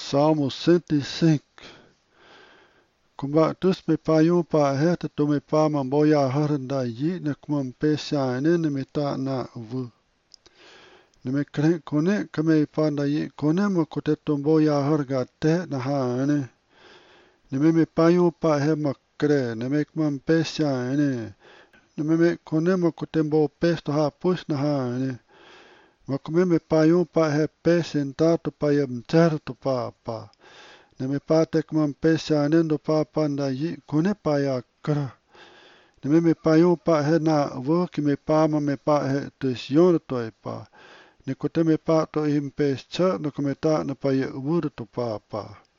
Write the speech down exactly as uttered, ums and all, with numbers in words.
Salmo cento e cinco. Kumba tus me payu pa heta tu me pa mamboya haranda yi na kumam pesha ne ne me ta na vu. Ne me kre kone kame pa na yi kone mo kote tumboya harga te na ha ne. Ne me me payu pa he makre ne me kumam pesha ne. Ne me me kone mo kote mbo pesto ha pus na ha ne. Ma kume me payu pa he pesen tato pa yam certo pa pa. Ne me pa te kumam pesha nendo pa panda yi kone pa ya kra. Ne me me payu pa he na wo ki me pa ma me pa he tu sion to e pa. Ne kote me pa to im pescha no kome ta na pa ye wur to pa pa.